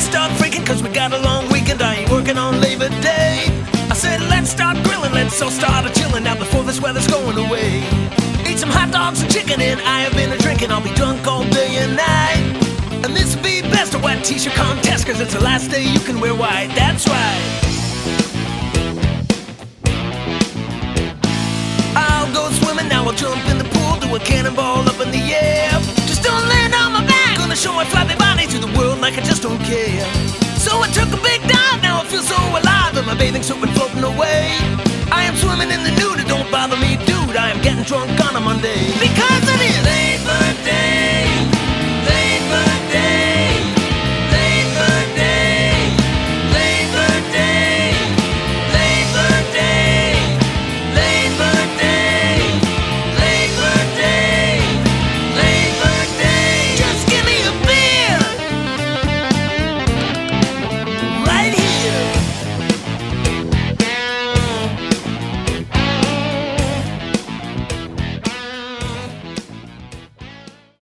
let's start freaking, cause we got a long weekend. I ain't working on Labor Day. I said, let's start grilling, let's all start a-chilling now before this weather's going away. Eat some hot dogs and chicken, and I have been a-drinking. I'll be drunk all day and night. And this'll be best a wet t-shirt contest, cause it's the last day you can wear white. That's right. I'll go swimming, now I'll jump in the pool, do a cannonball up in the air. Just don't land on my back, gonna show my flappy body to the world like I just don't care. So I took a big dive, now I feel so alive, and my bathing suit been floating away. I am swimming in the nude, it don't bother me, dude, I am getting drunk on a Monday. Because